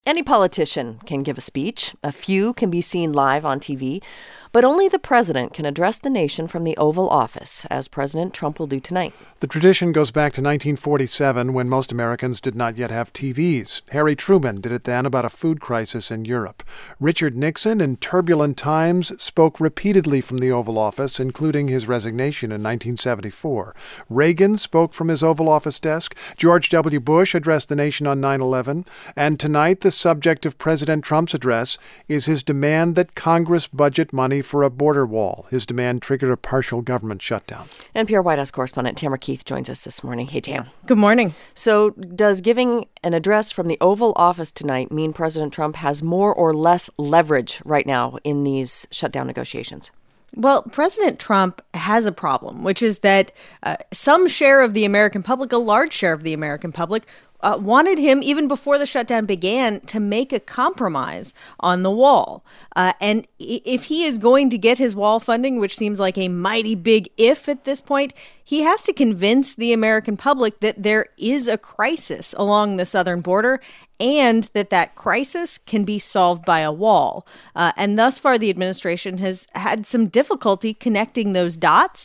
Any politician can give a speech. A few can be seen live on TV. But only the president can address the nation from the Oval Office, as President Trump will do tonight. The tradition goes back to 1947, when most Americans did not yet have TVs. Harry Truman did it then about a food crisis in Europe. Richard Nixon, in turbulent times, spoke repeatedly from the Oval Office, including his resignation in 1974. Reagan spoke from his Oval Office desk. George W. Bush addressed the nation on 9/11. And tonight, the subject of President Trump's address is his demand that Congress budget money for a border wall. His demand triggered a partial government shutdown. NPR White House correspondent Tamara Keith joins us this morning. Hey, Tam. Good morning. So does giving an address from the Oval Office tonight mean President Trump has more or less leverage right now in these shutdown negotiations? Well, President Trump has a problem, which is that some share of the American public, a large share of the American public, wanted him, even before the shutdown began, to make a compromise on the wall. And if he is going to get his wall funding, which seems like a mighty big if at this point, he has to convince the American public that there is a crisis along the southern border and that crisis can be solved by a wall. And thus far, the administration has had some difficulty connecting those dots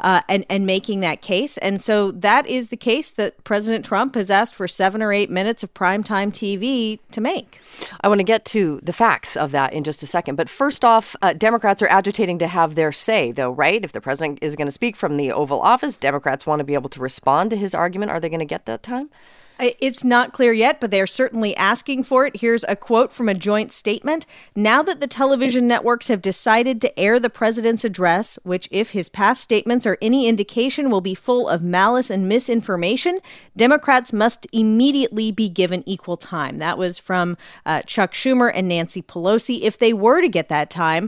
and making that case. And so that is the case that President Trump has asked for 7 or 8 minutes of primetime TV to make. I want to get to the facts of that in just a second. But first off, Democrats are agitating to have their say, though, right? If the president is going to speak from the Oval Office, Democrats want to be able to respond to his argument. Are they going to get that time? It's not clear yet, but they're certainly asking for it. Here's a quote from a joint statement. Now that the television networks have decided to air the president's address, which, if his past statements are any indication, will be full of malice and misinformation, Democrats must immediately be given equal time. That was from Chuck Schumer and Nancy Pelosi. If they were to get that time,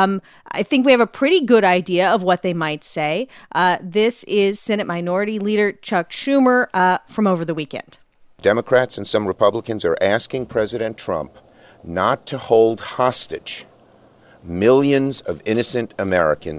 I think we have a pretty good idea of what they might say. This is Senate Minority Leader Chuck Schumer from over the weekend. Democrats and some Republicans are asking President Trump not to hold hostage millions of innocent Americans.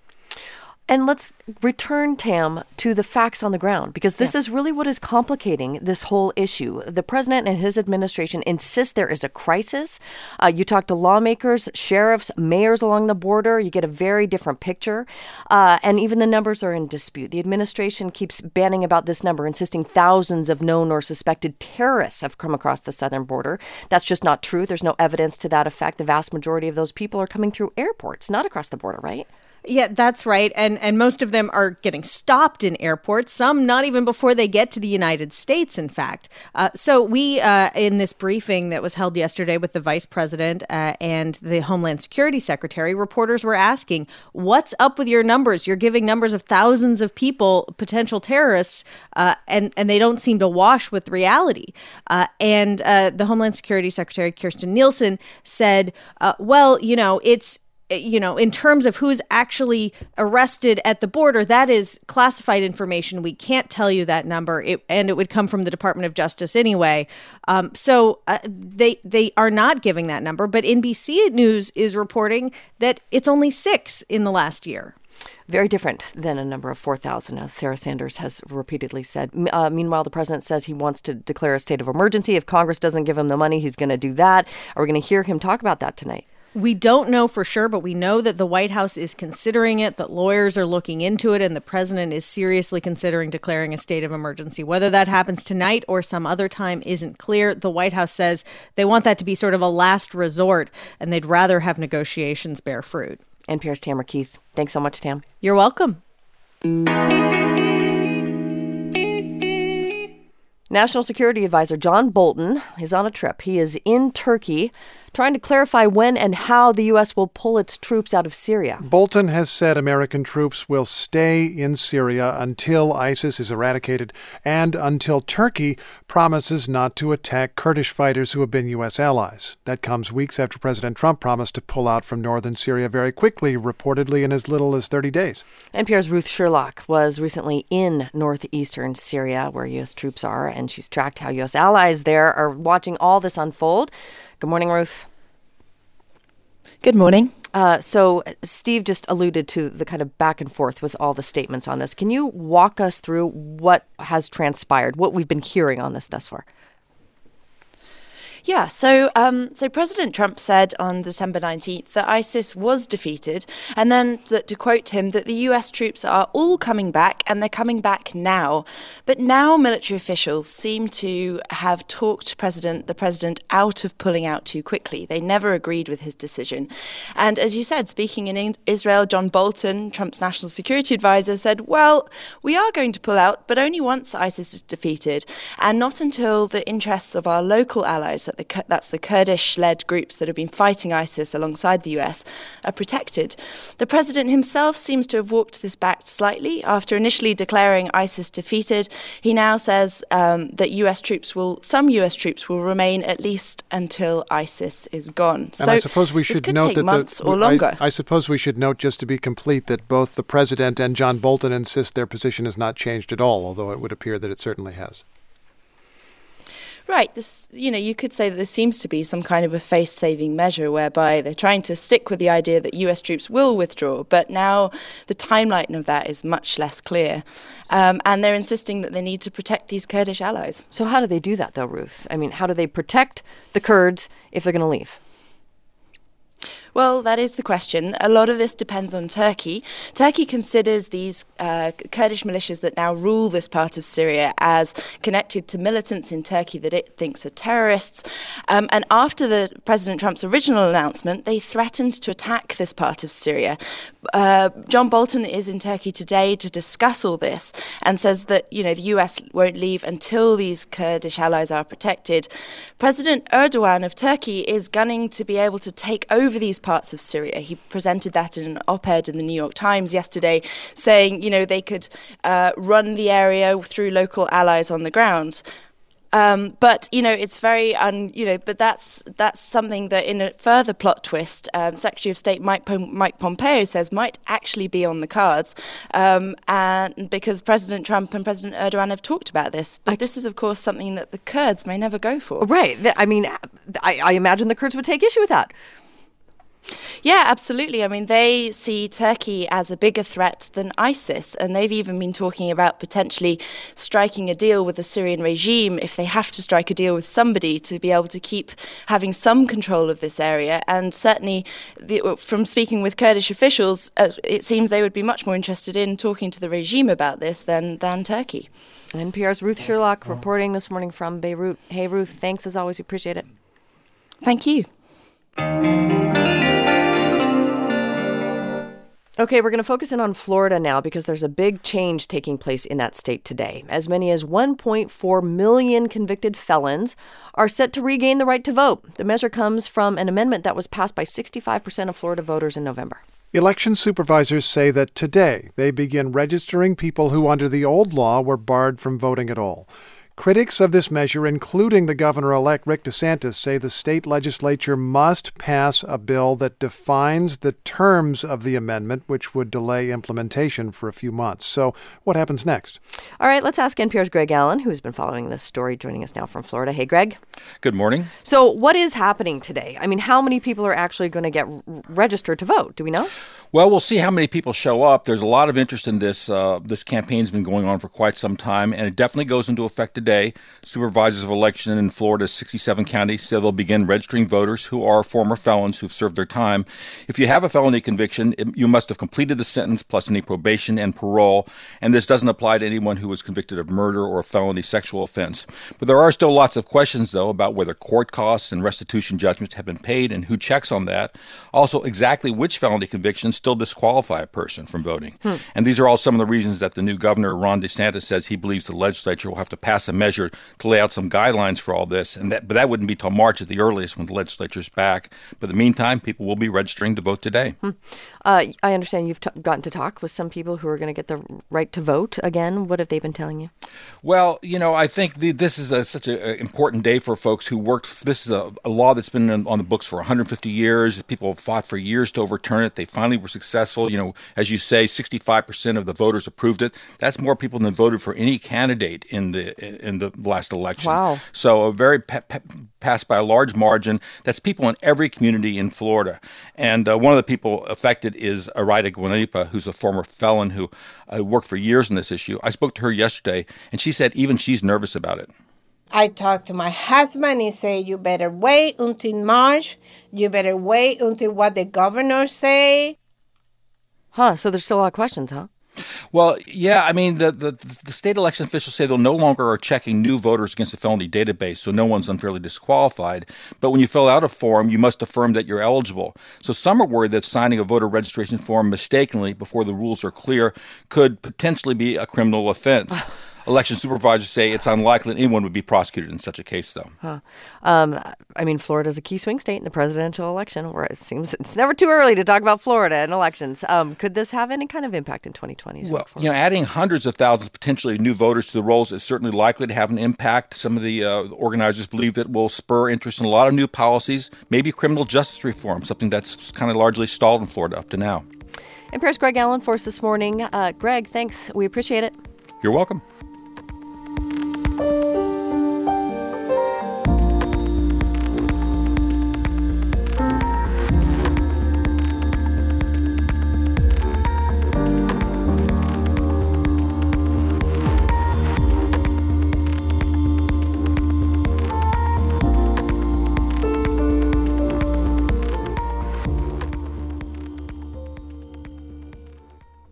And let's return, Tam, to the facts on the ground, because this is really what is complicating this whole issue. The president and his administration insist there is a crisis. You talk to lawmakers, sheriffs, mayors along the border, you get a very different picture. And even the numbers are in dispute. The administration keeps banning about this number, insisting thousands of known or suspected terrorists have come across the southern border. That's just not true. There's no evidence to that effect. The vast majority of those people are coming through airports, not across the border, right? Yeah, that's right. And most of them are getting stopped in airports, some not even before they get to the United States, in fact. So we, in this briefing that was held yesterday with the vice president and the Homeland Security secretary, reporters were asking, what's up with your numbers? You're giving numbers of thousands of people, potential terrorists, and they don't seem to wash with reality. And the Homeland Security secretary, Kirstjen Nielsen, said, in terms of who's actually arrested at the border, that is classified information. We can't tell you that number, and it would come from the Department of Justice anyway. So they are not giving that number. But NBC News is reporting that it's only 6 in the last year. Very different than a number of 4,000, as Sarah Sanders has repeatedly said. Meanwhile, the president says he wants to declare a state of emergency. If Congress doesn't give him the money, he's going to do that. Are we going to hear him talk about that tonight? We don't know for sure, but we know that the White House is considering it, that lawyers are looking into it, and the president is seriously considering declaring a state of emergency. Whether that happens tonight or some other time isn't clear. The White House says they want that to be sort of a last resort, and they'd rather have negotiations bear fruit. NPR's Tamara Keith. Thanks so much, Tam. You're welcome. National Security Advisor John Bolton is on a trip. He is in Turkey trying to clarify when and how the U.S. will pull its troops out of Syria. Bolton has said American troops will stay in Syria until ISIS is eradicated and until Turkey promises not to attack Kurdish fighters who have been U.S. allies. That comes weeks after President Trump promised to pull out from northern Syria very quickly, reportedly in as little as 30 days. NPR's Ruth Sherlock was recently in northeastern Syria, where U.S. troops are, and she's tracked how U.S. allies there are watching all this unfold. Good morning, Ruth. Good morning. So Steve just alluded to the kind of back and forth with all the statements on this. Can you walk us through what has transpired, what we've been hearing on this thus far? Yeah, so President Trump said on December 19th that ISIS was defeated, and then to quote him, that the US troops are all coming back, and they're coming back now. But now military officials seem to have talked the president out of pulling out too quickly. They never agreed with his decision. And as you said, speaking in Israel, John Bolton, Trump's national security advisor, said, well, we are going to pull out, but only once ISIS is defeated, and not until the interests of our local allies, that's the Kurdish-led groups that have been fighting ISIS alongside the US, are protected. The president himself seems to have walked this back slightly. After initially declaring ISIS defeated, he now says that some US troops will remain at least until ISIS is gone. And so I suppose we should note that months or longer. I suppose we should note, just to be complete, that both the president and John Bolton insist their position has not changed at all, although it would appear that it certainly has. Right. You could say that this seems to be some kind of a face-saving measure whereby they're trying to stick with the idea that US troops will withdraw, but now the timeline of that is much less clear. And they're insisting that they need to protect these Kurdish allies. So how do they do that, though, Ruth? I mean, how do they protect the Kurds if they're going to leave? Well, that is the question. A lot of this depends on Turkey. Turkey considers these Kurdish militias that now rule this part of Syria as connected to militants in Turkey that it thinks are terrorists. And after President Trump's original announcement, they threatened to attack this part of Syria. John Bolton is in Turkey today to discuss all this and says that, the US won't leave until these Kurdish allies are protected. President Erdogan of Turkey is gunning to be able to take over these parts of Syria. He presented that in an op-ed in the New York Times yesterday, saying, they could run the area through local allies on the ground. But it's very, but that's something that, in a further plot twist, Secretary of State Mike Pompeo says might actually be on the cards, and because President Trump and President Erdogan have talked about this. But this is, of course, something that the Kurds may never go for. Right. I mean, I imagine the Kurds would take issue with that. Yeah, absolutely. I mean, they see Turkey as a bigger threat than ISIS, and they've even been talking about potentially striking a deal with the Syrian regime if they have to strike a deal with somebody to be able to keep having some control of this area. And certainly, from speaking with Kurdish officials, it seems they would be much more interested in talking to the regime about this than Turkey. NPR's Ruth Sherlock reporting this morning from Beirut. Hey, Ruth, thanks as always. We appreciate it. Thank you. Okay, we're going to focus in on Florida now because there's a big change taking place in that state today. As many as 1.4 million convicted felons are set to regain the right to vote. The measure comes from an amendment that was passed by 65% of Florida voters in November. Election supervisors say that today they begin registering people who under the old law were barred from voting at all. Critics of this measure, including the governor-elect Rick DeSantis, say the state legislature must pass a bill that defines the terms of the amendment, which would delay implementation for a few months. So what happens next? All right, let's ask NPR's Greg Allen, who's been following this story, joining us now from Florida. Hey, Greg. Good morning. So what is happening today? I mean, how many people are actually going to get registered to vote? Do we know? Well, we'll see how many people show up. There's a lot of interest in this. This campaign's been going on for quite some time, and it definitely goes into effect today. Supervisors of election in Florida's 67 counties say they'll begin registering voters who are former felons who've served their time. If you have a felony conviction, you must have completed the sentence plus any probation and parole, and this doesn't apply to anyone who was convicted of murder or a felony sexual offense. But there are still lots of questions, though, about whether court costs and restitution judgments have been paid and who checks on that. Also, exactly which felony convictions still disqualify a person from voting. And these are all some of the reasons that the new governor, Ron DeSantis, says he believes the legislature will have to pass a measure to lay out some guidelines for all this. But that wouldn't be till March at the earliest when the legislature's back. But in the meantime, people will be registering to vote today. I understand you've gotten to talk with some people who are going to get the right to vote again. What have they been telling you? Well, I think this is such an important day for folks who worked. This is a law that's been on the books for 150 years. People have fought for years to overturn it. They finally were successful. As you say, 65% of the voters approved it. That's more people than voted for any candidate in the last election. Wow. So a very passed by a large margin. That's people in every community in Florida. And one of the people affected is Araida Guanipa, who's a former felon who worked for years on this issue. I spoke to her yesterday, and she said even she's nervous about it. I talked to my husband. He said, you better wait until March. You better wait until what the governors say. So there's still a lot of questions, huh? Well, yeah, I mean, the state election officials say they'll no longer are checking new voters against the felony database, so no one's unfairly disqualified. But when you fill out a form, you must affirm that you're eligible. So some are worried that signing a voter registration form mistakenly before the rules are clear could potentially be a criminal offense. Election supervisors say it's unlikely anyone would be prosecuted in such a case, though. I mean, Florida's a key swing state in the presidential election, where it seems it's never too early to talk about Florida and elections. Could this have any kind of impact in 2020? Well, adding hundreds of thousands potentially new voters to the rolls is certainly likely to have an impact. Some of the organizers believe that will spur interest in a lot of new policies, maybe criminal justice reform, something that's kind of largely stalled in Florida up to now. NPR's Greg Allen for us this morning. Greg, thanks. We appreciate it. You're welcome.